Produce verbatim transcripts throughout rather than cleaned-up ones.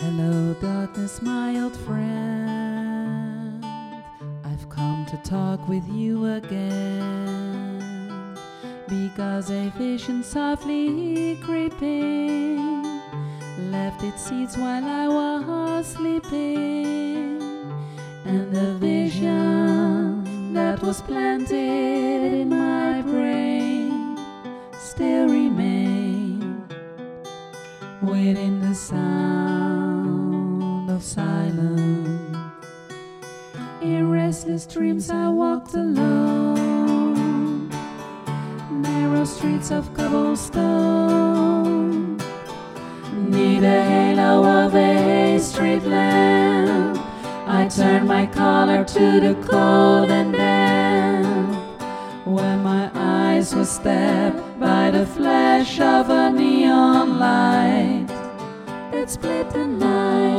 Hello, darkness, my old friend. I've come to talk with you again, because a vision softly creeping left its seeds while I was sleeping, and the vision that was planted in my brain still remained within the sound of silence. In restless dreams I walked alone, narrow streets of cobblestone, neath the halo of a street lamp. I turned my collar to the cold, and then, when my eyes were stabbed by the flash of a neon light, it split the night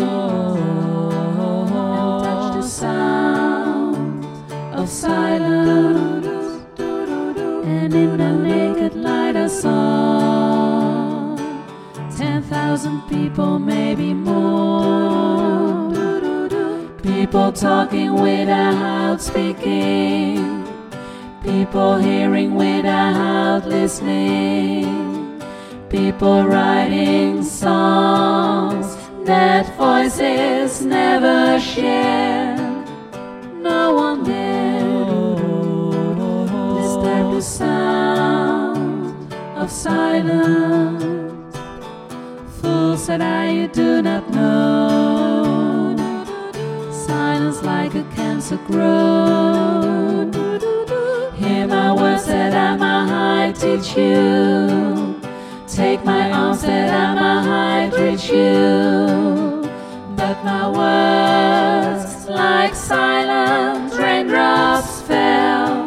and touched the sound of silence. And in the naked light I saw ten thousand people, maybe more, people talking without speaking, people hearing without listening, people writing songs that voices never share. No one dared disturb the sound of silence. Fool, said I, you do not know, silence like a cancer grown. Hear my words that I might teach you, take my arms that I might reach you, but my words like silent raindrops fell,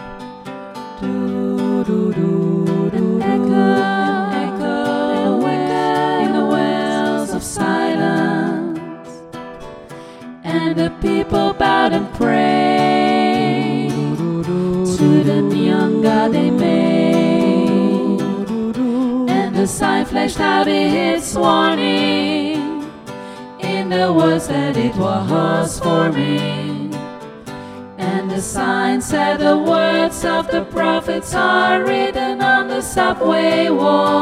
do, do, do, do, and echoed, echoed in the wells of silence. And the people bowed and prayed to the neon god they made, and the sign flashed out its warning in the words that it was for me. And the sign said the words of the prophets are written on the subway wall.